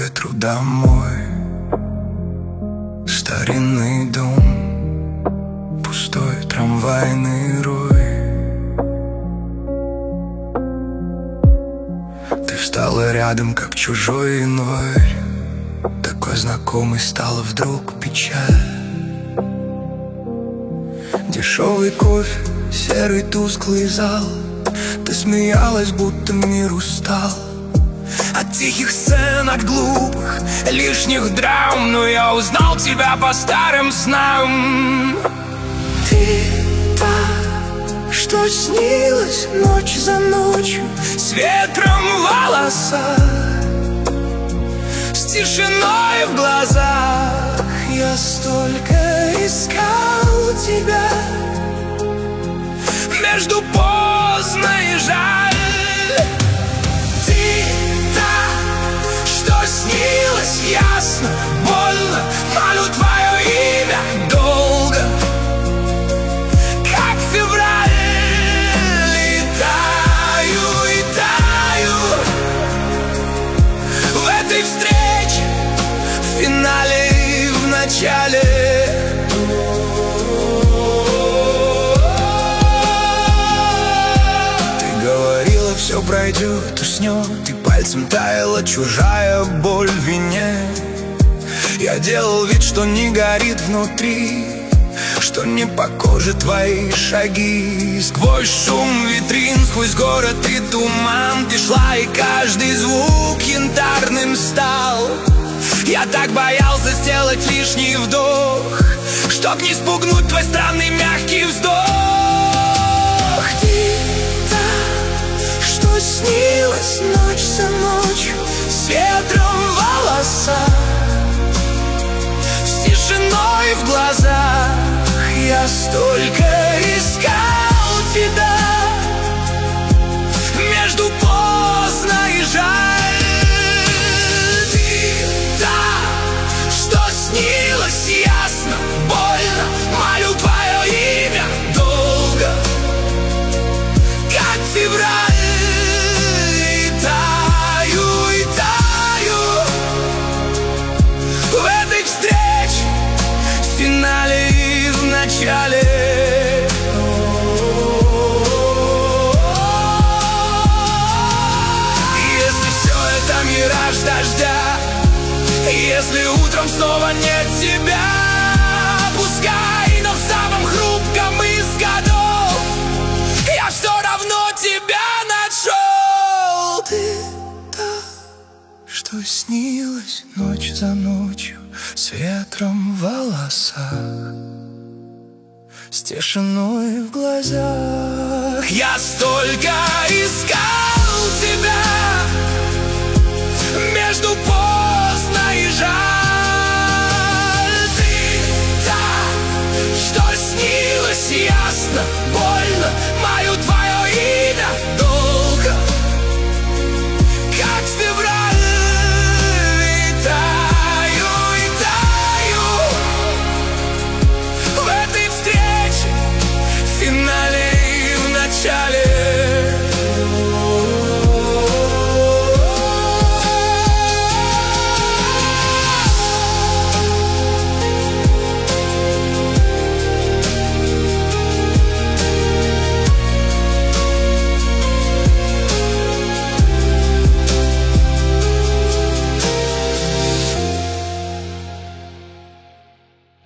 ветру домой. Старинный дом, пустой трамвайный рой. Ты встала рядом, как чужой январь. Такой знакомый стала вдруг печаль. Дешевый кофе, серый тусклый зал. Ты смеялась, будто мир устал от тихих сцен, от глупых, лишних драм. Но я узнал тебя по старым снам. Ты та, что снилась ночь за ночью, с ветром в волосах, с тишиной в глазах. Я столько искал тебя, между поздно и жаль. Ты та, что снилась ясно, больно, молю твое имя долго, как февраль. И таю в этой встрече, в финале и в начале. Все пройдет, уснет, и пальцем таяла чужая боль в вине. Я делал вид, что не горит внутри, что не по коже твои шаги. Сквозь шум витрин, сквозь город и туман ты шла, и каждый звук янтарным стал. Я так боялся сделать лишний вдох, чтоб не спугнуть твой странный мягкий вздох. Снилась ночь за ночью, с ветром в волосах, с тишиной в глазах. Я столько искал тебя, между поздно и жаль. Ты та, что снилась ясно, больно, молю твое имя долго, как февраль. Если все это мираж дождя, если утром снова нет тебя, пускай, но в самом хрупком из годов я все равно тебя нашел. Ты та, что снилась ночь за ночью, с ветром в волосах, с тишиной в глазах. Я столько искал тебя,